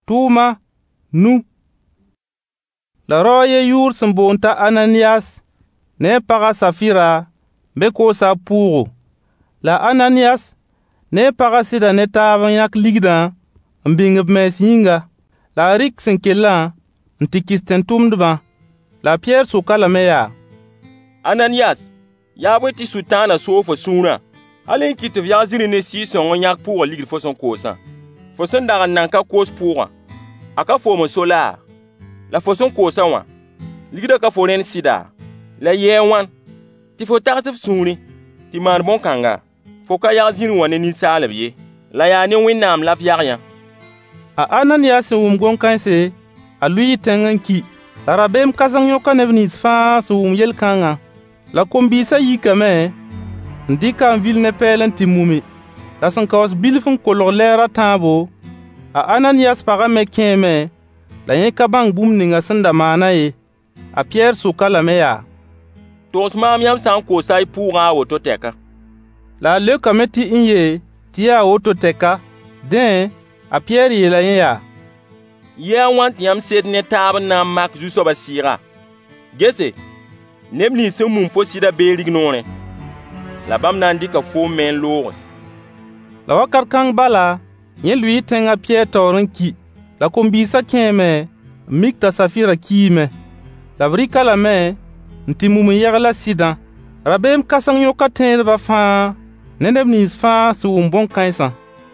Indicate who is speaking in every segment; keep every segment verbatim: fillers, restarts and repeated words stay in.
Speaker 1: Tuma nu. La roye yur sembonta Ananias ne paga Safira be ko sa puro. La Ananias ne paga sida ne taban yak ligda mbingb mes yinga. La rik senkela ntikisten tumdba. La Pierre sokala meya.
Speaker 2: Ananias, ya bweti sultana sofo suna. Alen kitv ya zini ne si son yak pour ligd fo son kosa. Fo son daga nanka kos pour. Aka fo mo sola. La fo son kosa wa. Ligda ka fo nen sida. La ye wan. Ti fo tartif suni. Ti man bon kanga. Fo ka ya zini wane ni salab ye. La ya ne winnam laf yarya.
Speaker 1: A Ananias wum gon kanse a lui tengan ki. La rabem kazang yoka nevnis fa so wum yel kanga. La kombisa yika me. Ndika vil ne pelen timumi. La san kaos bilfun kolor lera tambo. A Ananias paga me keme. La yen kabang bum ninga sanda mana ye. A Pierre sokala meya.
Speaker 2: Tos mam yam san ko sai pour a woto teka.
Speaker 1: La le kameti inye ti a woto teka. Den a Pierre ye la yen ya.
Speaker 2: Ya want yam set ne tab na mak ju so basira. Gese. Nebni se mum fo sida belig nore. La bam nan di ka fo men lore.
Speaker 1: La wakar kang bala, yen lui tenga Pierre toron ki. La kombisa keme, mikta Safira kime. La brika la me, nti mumu yagla sida. Rabem kasang yoka ten ba fa, neneb nis fa su umbon kaisa.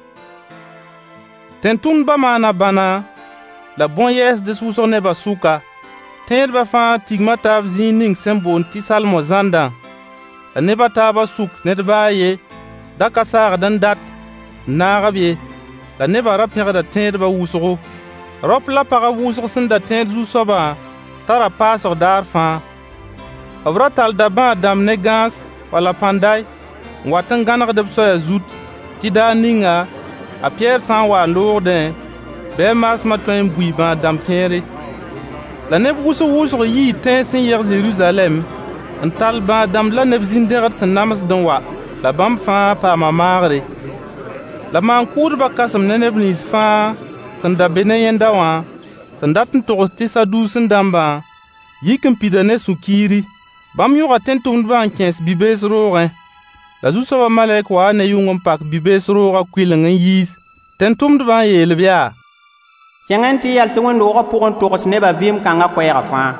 Speaker 1: Tentun ba mana bana, la bon yes de sou sonne ba suka. Ten ba fa tigma tab zining sembo nti salmo zanda. La neba taba suk nedba ye, daka sar dan dat, narabye. La neba rap da ten ba wusro. Rop la para wusro senda ten zu soba, tara pasor dar fa. Avratal daba dam negans, wala panday, watan ganak de soya zout, tida ninga, a Pierre san wa lourden, be mas matwen bouiban dam tenre. La neb wusro wusro yi ten sin yer Jérusalem, un talba dam la neb zinderat sen namas don wa, la bam fa pa ma magre. La man koud ba kasam neneb nis fa, sen da bene yenda wa, sen datin torosti sa du sen damba, yikin pidane sukiri, bam yoga tentum ban kens bibes roren. La zu soba malek wa ne yungom pak bibes rora kwilen yis, tentum ban yelbia.
Speaker 3: Kenganti yal se wendo ga pokon tokos neba vim kanga kwera fa.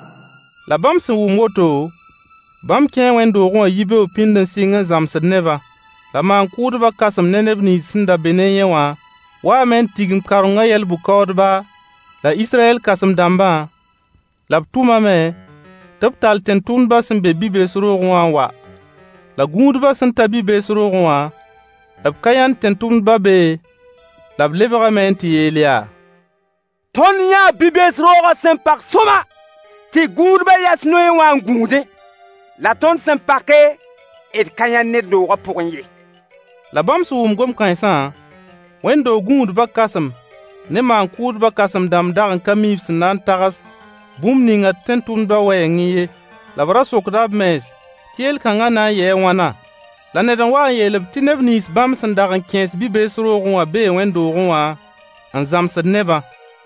Speaker 1: La bam se wumoto, bam ken wendo ron yibe opindan singa zamsad neba. La man koudba kasam neneb ni sinda beneye wa, wa men tigim karunga yel bukodba, la Israel kasam damba. La ptuma me, tabtal tentunba sin be bibe suro ron wa. La gundba sin tabi be suro ron wa. La kayan tentunba be, la blevra menti yelia.
Speaker 4: Ton ya bibe suro sin pak soma, ti gundba yas noye wan gunde. La ton sin pake, et kayan net do raponye.
Speaker 1: La bam su wum gom kansan, wendo gund ba kasam, ne man kud ba kasam dam dagan kamib sinan tagas, bum ninga tentun ba wayengiye, la bara sokdab mes, tiel kanga na ye wana. La nedan wa ye leb tineb nis bam sin dagan kens bibe suro ronwa be wendo ronwa, an zamsad neba.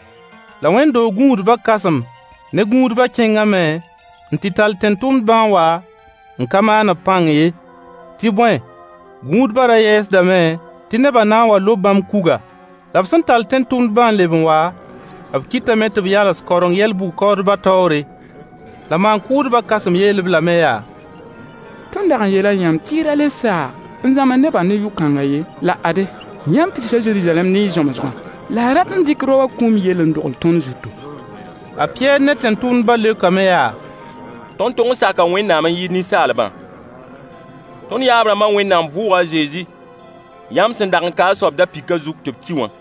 Speaker 1: La wendo gund ba kasam, ne gund ba kenga me, ntital tentun ba wa, nkama na pangye, tibwen, gund bara yes dame, tineba na wa lobam kuga. Labsan tal tentun ban leben wa, ab kita metub yalas korong yelbu korba tore. La man kudba kasam yelb la meya.
Speaker 5: Ton dagan yela yam tira le sa, nzama neba ne yukanga ye, la ade, yam pitisa Jerusalem ni jomazwan. La rapm dikrowa kum yelen dol ton zutu.
Speaker 1: A Pierre ne tentun ba le kameya.
Speaker 2: Ton ton saka wenna man yi ni salban. Ton ya Abraham wennam vuga Jésus. Yam sen dagan ka sob da pika zuk tep kiwan.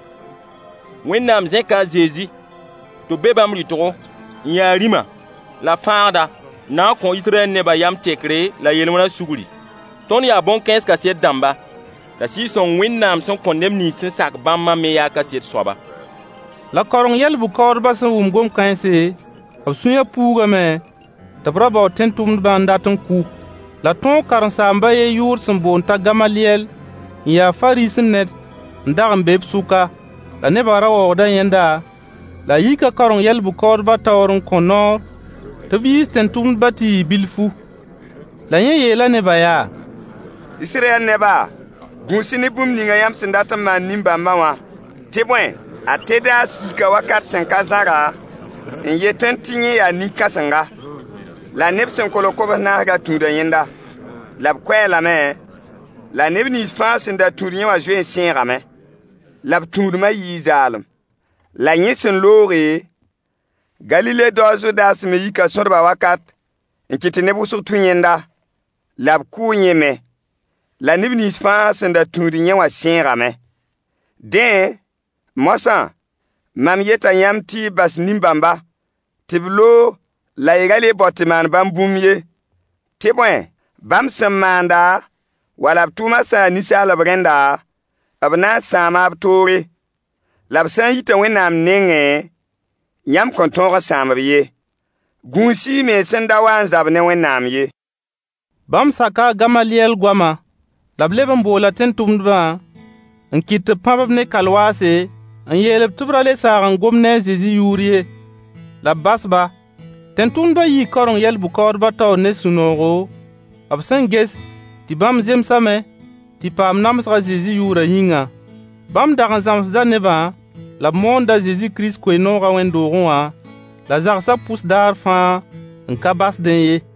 Speaker 2: Wennam zeka Jésus. To bebam ritoro. Ya rima. La farda. Na kon Israël ne ba yam tekre la yelmana suguri. Ton ya bon quinze kaset damba. La si son wennam son kondem ni sen sak bamma me ya kaset soba.
Speaker 1: La korong yel bu korba sen wum gom kanse. Ab sunya puga me. Tabra ba tentum ban datun ku. La ton karansa mbaye yur sembon ta Gamaliel. Ya farisin net. Ndagam beb suka. la neba ra waoogda yẽnda, la yika kareng yɛl-bʋ-kaoodbã taoor n kõ noor tɩ b yiis tẽn-tʋmdbã tɩ yɩ bilfu. La yẽ yeela nebã yaa:
Speaker 4: Israyɛl neba, gũusi ne bũmb ninga yãmb sẽn dat n maan nin-bãmbã wã. Tɩ bõe, a tɩda a sika wakat sẽn ka zãra n yetẽ tɩ yẽ yaa nin-kãsenga. La neb sẽn kolg-kobs naasga tũuda yẽnda, la b koɛɛlame, la neb nins fãa sẽn da tũud yẽ wã zoe n sẽegame, la b tũudmã yɩɩ zaalem. La yẽ sẽn looge, Galile dao Zodas me yika sõdba wakat n kɩt tɩ neb wʋsg tũ yẽnda, la b kʋʋ yẽ me, la neb nins fãa sẽn da tũud yẽ wã sẽegame. Dẽ, mosã, mam yeta yãmb tɩ y bas nin-bãmba, tɩ b loog la y ra le bao tɩ maan bãmb bũmb ye. Tɩ bõe, bãmb sẽn maanda, wala b tʋʋmã sã n ninsaalb rẽnda, b na n sãama b toore. La b sã n yita Wẽnnaam nengẽ, yãmb kõn tõog n sãam b ye. Gũusi me sẽn da wa n zab ne Wẽnnaam ye.
Speaker 1: Bãmb saka Gamaliyɛl goama, la b leb n boola tẽn-tʋmdbã n kɩt tɩ b pãb b ne kalwaase n yeel-b tɩ b ra le saag n gom ne a Zezi yʋʋr ye. La b basba, tẽn-tʋmdbã yii kareng yɛl-bʋ-kaoodbã taoor ne sũ-noogo, b sẽn ges tɩ bãmb zemsame tɩ paam namsg a Zezi yʋʋrã yĩnga. Bãmb dag n zãmsda nebã, la b moonda Zezi Kirist koe-noogã wẽnd-doogẽ wã, la zagsã pʋs daar fãa n ka basdẽ ye.